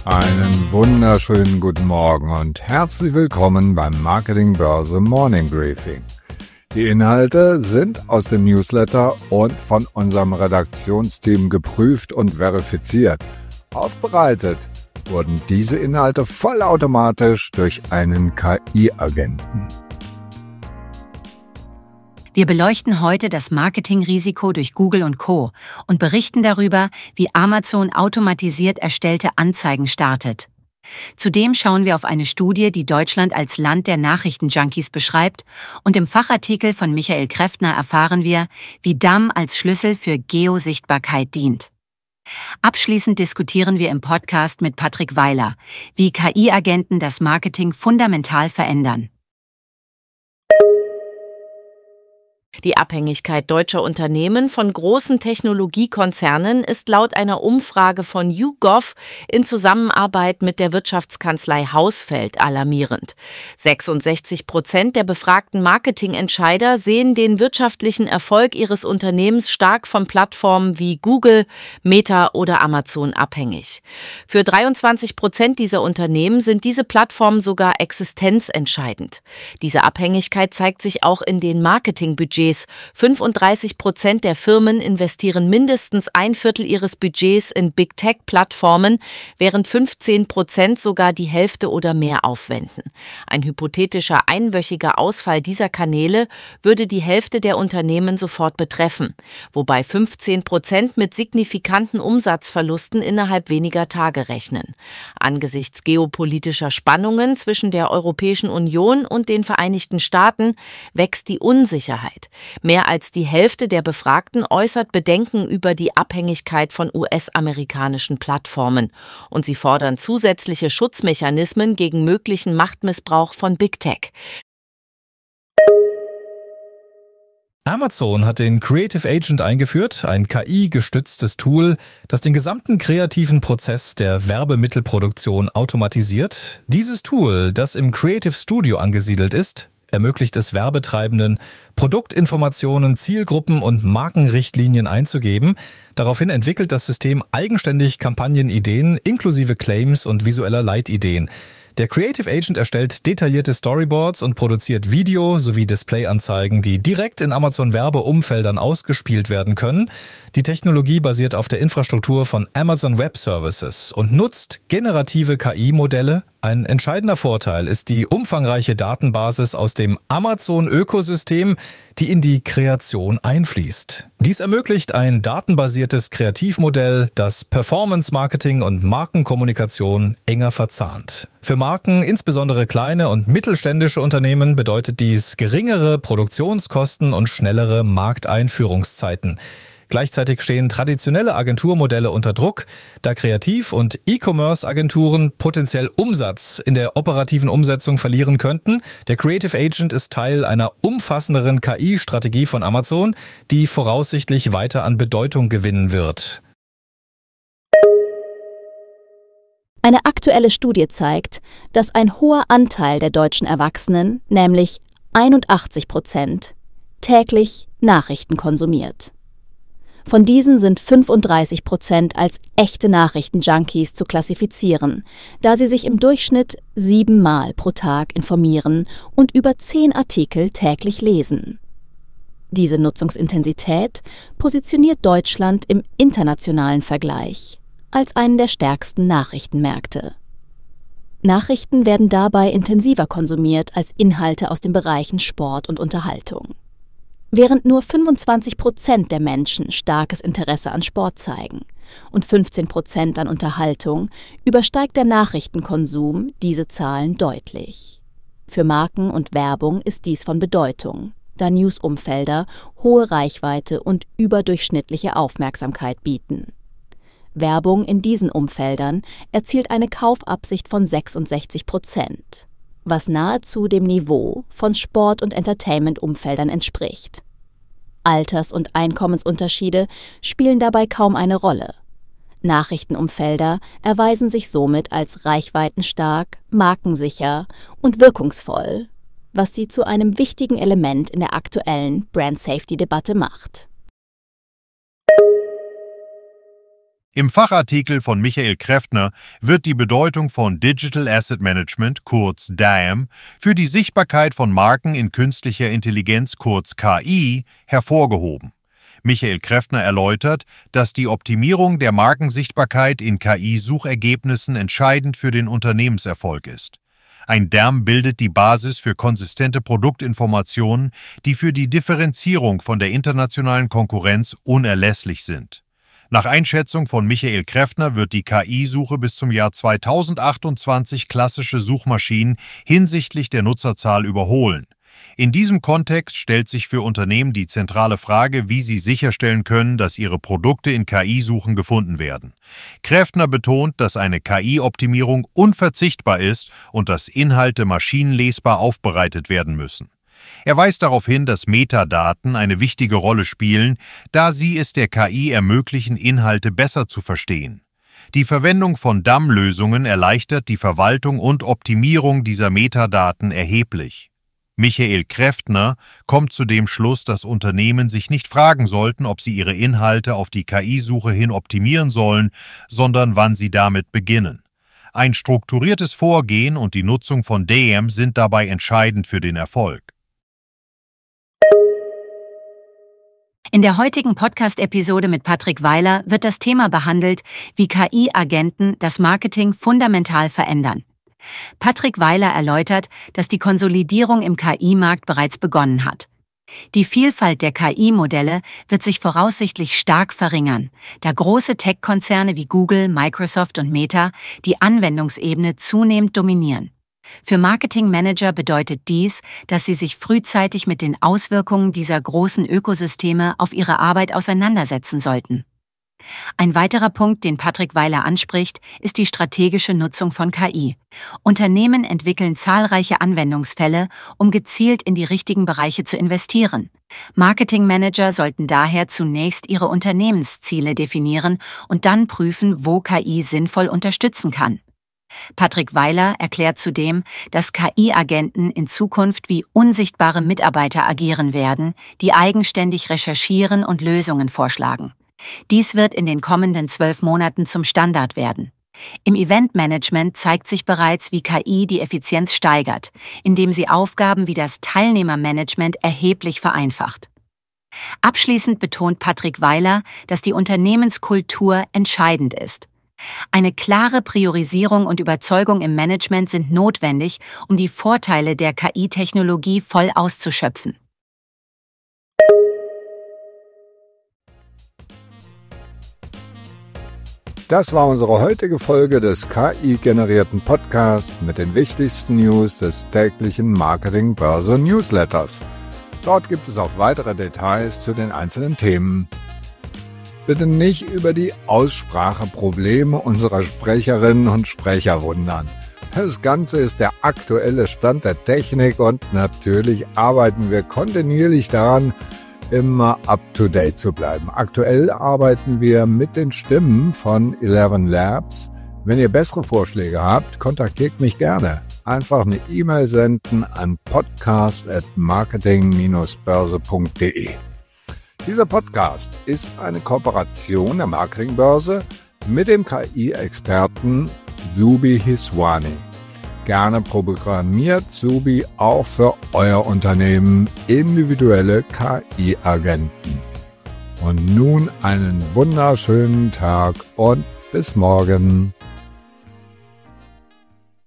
Einen wunderschönen guten Morgen und herzlich willkommen beim Marketing Börse Morning Briefing. Die Inhalte sind aus dem Newsletter und von unserem Redaktionsteam geprüft und verifiziert. Aufbereitet wurden diese Inhalte vollautomatisch durch einen KI-Agenten. Wir beleuchten heute das Marketingrisiko durch Google und Co. und berichten darüber, wie Amazon automatisiert erstellte Anzeigen startet. Zudem schauen wir auf eine Studie, die Deutschland als Land der Nachrichtenjunkies beschreibt, und im Fachartikel von Michael Kräftner erfahren wir, wie DAM als Schlüssel für Geosichtbarkeit dient. Abschließend diskutieren wir im Podcast mit Patrick Weiler, wie KI-Agenten das Marketing fundamental verändern. Die Abhängigkeit deutscher Unternehmen von großen Technologiekonzernen ist laut einer Umfrage von YouGov in Zusammenarbeit mit der Wirtschaftskanzlei Hausfeld alarmierend. 66% der befragten Marketingentscheider sehen den wirtschaftlichen Erfolg ihres Unternehmens stark von Plattformen wie Google, Meta oder Amazon abhängig. Für 23% dieser Unternehmen sind diese Plattformen sogar existenzentscheidend. Diese Abhängigkeit zeigt sich auch in den Marketingbudgets. 35% der Firmen investieren mindestens ein Viertel ihres Budgets in Big-Tech-Plattformen, während 15% sogar die Hälfte oder mehr aufwenden. Ein hypothetischer einwöchiger Ausfall dieser Kanäle würde die Hälfte der Unternehmen sofort betreffen, wobei 15% mit signifikanten Umsatzverlusten innerhalb weniger Tage rechnen. Angesichts geopolitischer Spannungen zwischen der Europäischen Union und den Vereinigten Staaten wächst die Unsicherheit. Mehr als die Hälfte der Befragten äußert Bedenken über die Abhängigkeit von US-amerikanischen Plattformen und sie fordern zusätzliche Schutzmechanismen gegen möglichen Machtmissbrauch von Big Tech. Amazon hat den Creative Agent eingeführt, ein KI-gestütztes Tool, das den gesamten kreativen Prozess der Werbemittelproduktion automatisiert. Dieses Tool, das im Creative Studio angesiedelt ist, ermöglicht es Werbetreibenden, Produktinformationen, Zielgruppen und Markenrichtlinien einzugeben. Daraufhin entwickelt das System eigenständig Kampagnenideen inklusive Claims und visueller Leitideen. Der Creative Agent erstellt detaillierte Storyboards und produziert Video- sowie Displayanzeigen, die direkt in Amazon-Werbeumfeldern ausgespielt werden können. Die Technologie basiert auf der Infrastruktur von Amazon Web Services und nutzt generative KI-Modelle. Ein entscheidender Vorteil ist die umfangreiche Datenbasis aus dem Amazon-Ökosystem, die in die Kreation einfließt. Dies ermöglicht ein datenbasiertes Kreativmodell, das Performance-Marketing und Markenkommunikation enger verzahnt. Für Marken, insbesondere kleine und mittelständische Unternehmen, bedeutet dies geringere Produktionskosten und schnellere Markteinführungszeiten. Gleichzeitig stehen traditionelle Agenturmodelle unter Druck, da Kreativ- und E-Commerce-Agenturen potenziell Umsatz in der operativen Umsetzung verlieren könnten. Der Creative Agent ist Teil einer umfassenderen KI-Strategie von Amazon, die voraussichtlich weiter an Bedeutung gewinnen wird. Eine aktuelle Studie zeigt, dass ein hoher Anteil der deutschen Erwachsenen, nämlich 81%, täglich Nachrichten konsumiert. Von diesen sind 35% als echte Nachrichtenjunkies zu klassifizieren, da sie sich im Durchschnitt 7-mal pro Tag informieren und über 10 Artikel täglich lesen. Diese Nutzungsintensität positioniert Deutschland im internationalen Vergleich als einen der stärksten Nachrichtenmärkte. Nachrichten werden dabei intensiver konsumiert als Inhalte aus den Bereichen Sport und Unterhaltung. Während nur 25% der Menschen starkes Interesse an Sport zeigen und 15% an Unterhaltung, übersteigt der Nachrichtenkonsum diese Zahlen deutlich. Für Marken und Werbung ist dies von Bedeutung, da Newsumfelder hohe Reichweite und überdurchschnittliche Aufmerksamkeit bieten. Werbung in diesen Umfeldern erzielt eine Kaufabsicht von 66%, was nahezu dem Niveau von Sport- und Entertainment-Umfeldern entspricht. Alters- und Einkommensunterschiede spielen dabei kaum eine Rolle. Nachrichtenumfelder erweisen sich somit als reichweitenstark, markensicher und wirkungsvoll, was sie zu einem wichtigen Element in der aktuellen Brand-Safety-Debatte macht. Im Fachartikel von Michael Kräftner wird die Bedeutung von Digital Asset Management, kurz DAM, für die Sichtbarkeit von Marken in künstlicher Intelligenz, kurz KI, hervorgehoben. Michael Kräftner erläutert, dass die Optimierung der Markensichtbarkeit in KI-Suchergebnissen entscheidend für den Unternehmenserfolg ist. Ein DAM bildet die Basis für konsistente Produktinformationen, die für die Differenzierung von der internationalen Konkurrenz unerlässlich sind. Nach Einschätzung von Michael Kräftner wird die KI-Suche bis zum Jahr 2028 klassische Suchmaschinen hinsichtlich der Nutzerzahl überholen. In diesem Kontext stellt sich für Unternehmen die zentrale Frage, wie sie sicherstellen können, dass ihre Produkte in KI-Suchen gefunden werden. Kräftner betont, dass eine KI-Optimierung unverzichtbar ist und dass Inhalte maschinenlesbar aufbereitet werden müssen. Er weist darauf hin, dass Metadaten eine wichtige Rolle spielen, da sie es der KI ermöglichen, Inhalte besser zu verstehen. Die Verwendung von DAM-Lösungen erleichtert die Verwaltung und Optimierung dieser Metadaten erheblich. Michael Kräftner kommt zu dem Schluss, dass Unternehmen sich nicht fragen sollten, ob sie ihre Inhalte auf die KI-Suche hin optimieren sollen, sondern wann sie damit beginnen. Ein strukturiertes Vorgehen und die Nutzung von DAM sind dabei entscheidend für den Erfolg. In der heutigen Podcast-Episode mit Patrick Weiler wird das Thema behandelt, wie KI-Agenten das Marketing fundamental verändern. Patrick Weiler erläutert, dass die Konsolidierung im KI-Markt bereits begonnen hat. Die Vielfalt der KI-Modelle wird sich voraussichtlich stark verringern, da große Tech-Konzerne wie Google, Microsoft und Meta die Anwendungsebene zunehmend dominieren. Für Marketingmanager bedeutet dies, dass sie sich frühzeitig mit den Auswirkungen dieser großen Ökosysteme auf ihre Arbeit auseinandersetzen sollten. Ein weiterer Punkt, den Patrick Weiler anspricht, ist die strategische Nutzung von KI. Unternehmen entwickeln zahlreiche Anwendungsfälle, um gezielt in die richtigen Bereiche zu investieren. Marketingmanager sollten daher zunächst ihre Unternehmensziele definieren und dann prüfen, wo KI sinnvoll unterstützen kann. Patrick Weiler erklärt zudem, dass KI-Agenten in Zukunft wie unsichtbare Mitarbeiter agieren werden, die eigenständig recherchieren und Lösungen vorschlagen. Dies wird in den kommenden 12 Monaten zum Standard werden. Im Eventmanagement zeigt sich bereits, wie KI die Effizienz steigert, indem sie Aufgaben wie das Teilnehmermanagement erheblich vereinfacht. Abschließend betont Patrick Weiler, dass die Unternehmenskultur entscheidend ist. Eine klare Priorisierung und Überzeugung im Management sind notwendig, um die Vorteile der KI-Technologie voll auszuschöpfen. Das war unsere heutige Folge des KI-generierten Podcasts mit den wichtigsten News des täglichen Marketing-Börse-Newsletters. Dort gibt es auch weitere Details zu den einzelnen Themen. Bitte nicht über die Ausspracheprobleme unserer Sprecherinnen und Sprecher wundern. Das Ganze ist der aktuelle Stand der Technik und natürlich arbeiten wir kontinuierlich daran, immer up-to-date zu bleiben. Aktuell arbeiten wir mit den Stimmen von 11 Labs. Wenn ihr bessere Vorschläge habt, kontaktiert mich gerne. Einfach eine E-Mail senden an podcast@marketing-börse.de. Dieser Podcast ist eine Kooperation der Marketingbörse mit dem KI-Experten Zubi Hiswani. Gerne programmiert Zubi auch für euer Unternehmen individuelle KI-Agenten. Und nun einen wunderschönen Tag und bis morgen.